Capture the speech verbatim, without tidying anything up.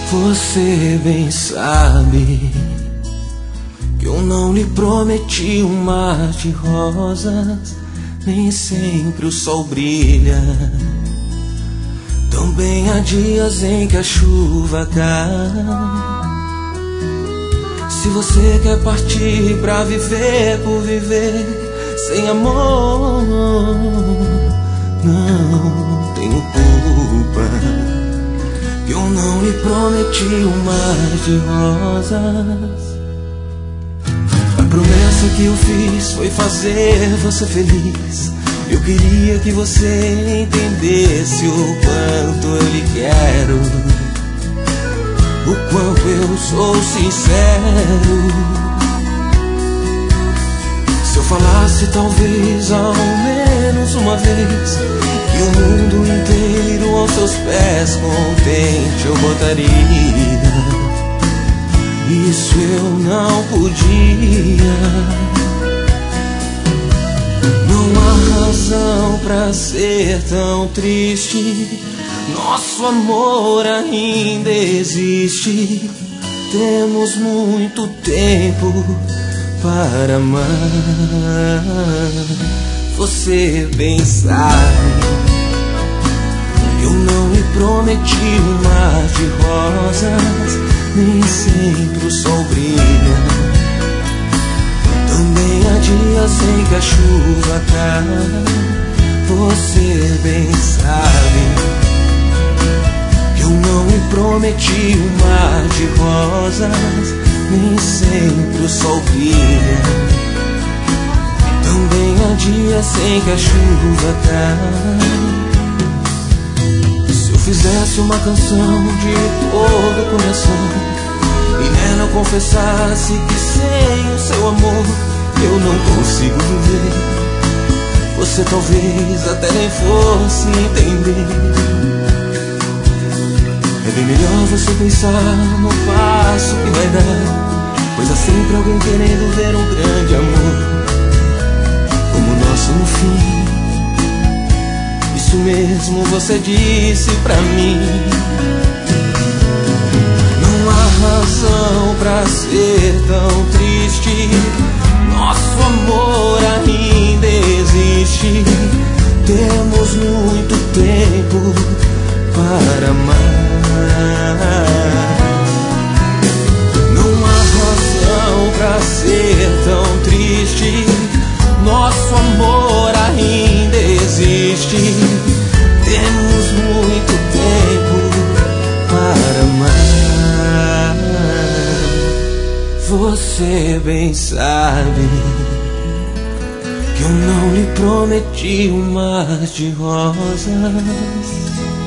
Você bem sabe que eu não lhe prometi um mar de rosas, nem sempre o sol brilha. Também há dias em que a chuva cai. Se você quer partir pra viver por viver sem amor, não tenho culpa, que eu não lhe prometi um mar de rosas. A promessa que eu fiz foi fazer você feliz. Eu queria que você entendesse o quanto eu lhe quero, o quanto eu sou sincero. Se eu falasse talvez ao menos uma vez que o mundo inteiro aos seus pés contente eu botaria, isso eu não podia. Não há razão pra ser tão triste, nosso amor ainda existe. Temos muito tempo para amar. Você bem sabe, eu não lhe prometi um mar de rosas, nem sempre o sol brilha. Também há dias em que a chuva cai. Você bem sabe que eu não lhe prometi um mar de rosas, nem sempre o sol brilha. Também há dias em que a chuva cai. Se eu fizesse uma canção de todo o coração e nela eu confessasse que sem o seu amor eu não consigo viver, você talvez até nem fosse entender. É bem melhor você pensar no passo que vai dar, pois há sempre alguém querendo ver um grande amor como o nosso no fim. Isso mesmo você disse pra mim. Não há razão pra ser tão triste, nosso amor ainda existe. Temos muito tempo para amar. Não há razão pra ser tão triste, nosso amor ainda existe. Temos muito tempo para amar. Você bem sabe que eu não lhe prometi um mar de rosas,